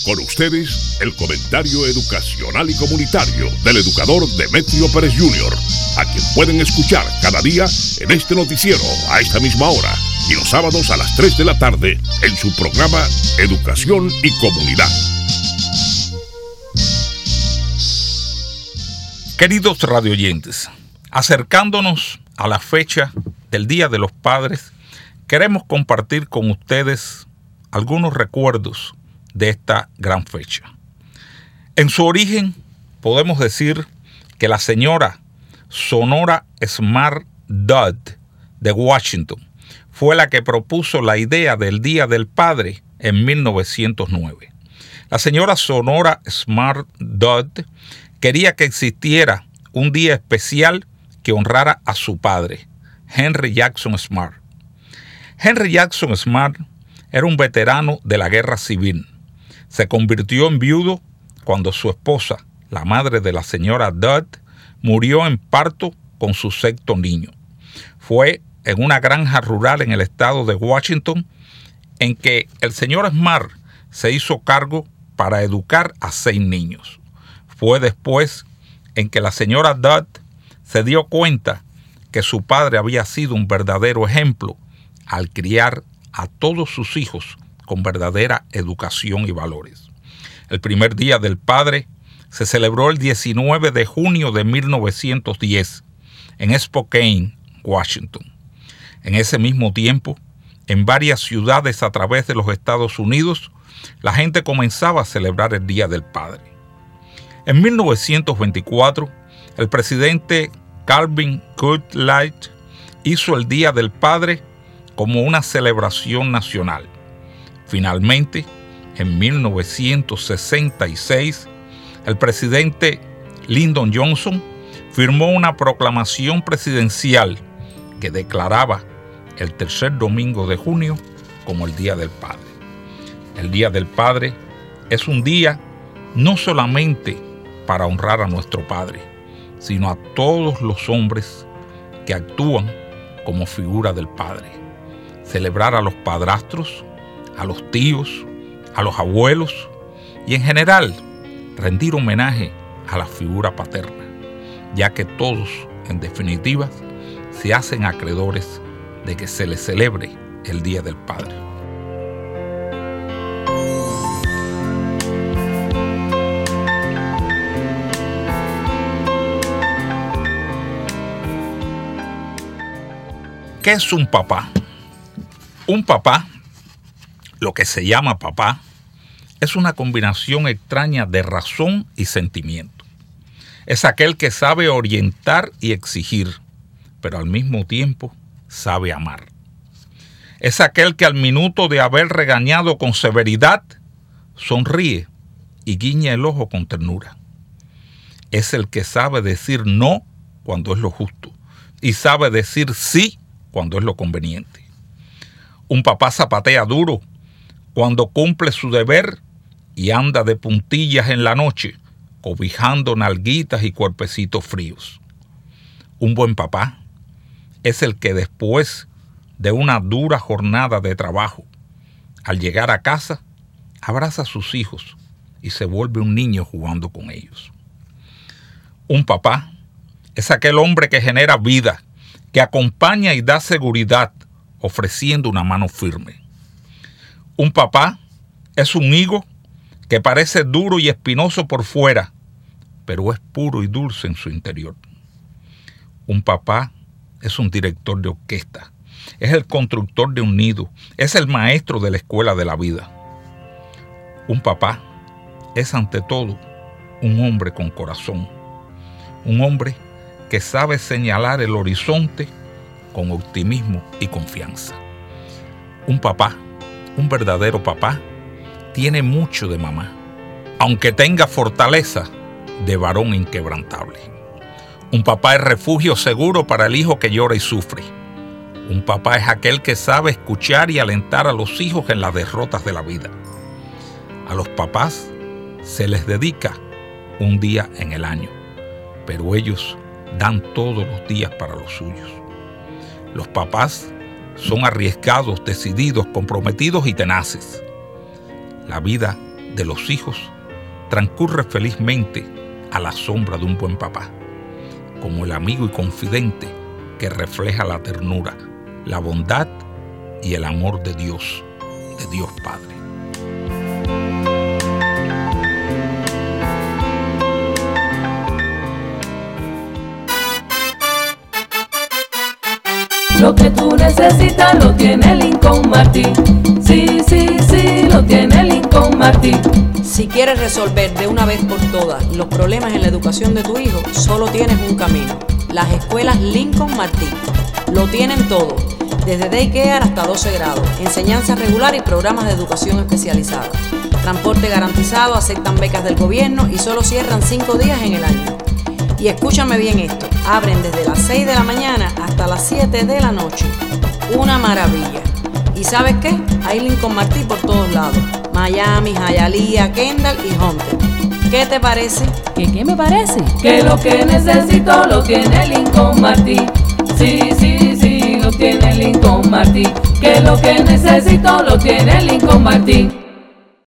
Con ustedes, el comentario educacional y comunitario del educador Demetrio Pérez Jr., a quien pueden escuchar cada día en este noticiero a esta misma hora y los sábados a las 3 de la tarde en su programa Educación y Comunidad. Queridos radioyentes, acercándonos a la fecha del Día de los Padres, queremos compartir con ustedes algunos recuerdos de esta gran fecha. En su origen, podemos decir que la señora Sonora Smart Dodd de Washington fue la que propuso la idea del Día del Padre en 1909. La señora Sonora Smart Dodd quería que existiera un día especial que honrara a su padre, Henry Jackson Smart. Henry Jackson Smart era un veterano de la guerra civil. Se convirtió en viudo cuando su esposa, la madre de la señora Dodd, murió en parto con su sexto niño. Fue en una granja rural en el estado de Washington en que el señor Smart se hizo cargo para educar a 6 niños. Fue después en que la señora Dodd se dio cuenta que su padre había sido un verdadero ejemplo al criar a todos sus hijos con verdadera educación y valores. El primer Día del Padre se celebró el 19 de junio de 1910 en Spokane, Washington. En ese mismo tiempo, en varias ciudades a través de los Estados Unidos, la gente comenzaba a celebrar el Día del Padre. En 1924, el presidente Calvin Coolidge hizo el Día del Padre como una celebración nacional. Finalmente, en 1966, el presidente Lyndon Johnson firmó una proclamación presidencial que declaraba el tercer domingo de junio como el Día del Padre. El Día del Padre es un día no solamente para honrar a nuestro Padre, sino a todos los hombres que actúan como figura del Padre. Celebrar a los padrastros, a los tíos, a los abuelos y en general rendir homenaje a la figura paterna, ya que todos, en definitiva, se hacen acreedores de que se les celebre el Día del Padre. ¿Qué es un papá? Un papá, lo que se llama papá, es una combinación extraña de razón y sentimiento. Es aquel que sabe orientar y exigir, pero al mismo tiempo sabe amar. Es aquel que al minuto de haber regañado con severidad, sonríe y guiña el ojo con ternura. Es el que sabe decir no cuando es lo justo y sabe decir sí cuando es lo conveniente. Un papá zapatea duro cuando cumple su deber y anda de puntillas en la noche, cobijando nalguitas y cuerpecitos fríos. Un buen papá es el que después de una dura jornada de trabajo, al llegar a casa, abraza a sus hijos y se vuelve un niño jugando con ellos. Un papá es aquel hombre que genera vida, que acompaña y da seguridad, ofreciendo una mano firme. Un papá es un higo que parece duro y espinoso por fuera, pero es puro y dulce en su interior. Un papá es un director de orquesta, es el constructor de un nido, es el maestro de la escuela de la vida. Un papá es ante todo un hombre con corazón, un hombre que sabe señalar el horizonte con optimismo y confianza. Un papá, un verdadero papá, tiene mucho de mamá, aunque tenga fortaleza de varón inquebrantable. Un papá es refugio seguro para el hijo que llora y sufre. Un papá es aquel que sabe escuchar y alentar a los hijos en las derrotas de la vida. A los papás se les dedica un día en el año, pero ellos dan todos los días para los suyos. Los papás son arriesgados, decididos, comprometidos y tenaces. La vida de los hijos transcurre felizmente a la sombra de un buen papá, como el amigo y confidente que refleja la ternura, la bondad y el amor de Dios Padre. Lo que tú necesitas lo tiene Lincoln Martin. Sí, sí, sí, lo tiene Lincoln Martin. Si quieres resolver de una vez por todas los problemas en la educación de tu hijo, solo tienes un camino: las escuelas Lincoln Martin. Lo tienen todo, desde daycare hasta 12 grados, enseñanza regular y programas de educación especializada. Transporte garantizado, aceptan becas del gobierno y solo cierran 5 días en el año. Y escúchame bien esto, abren desde las 6 de la mañana hasta las 7 de la noche. Una maravilla. ¿Y sabes qué? Hay Lincoln Martin por todos lados: Miami, Hialeah, Kendall y Hunter. ¿Qué te parece? ¿Qué me parece? Que lo que necesito lo tiene Lincoln Martin. Sí, sí, sí, lo tiene Lincoln Martin. Que lo que necesito lo tiene Lincoln Martin.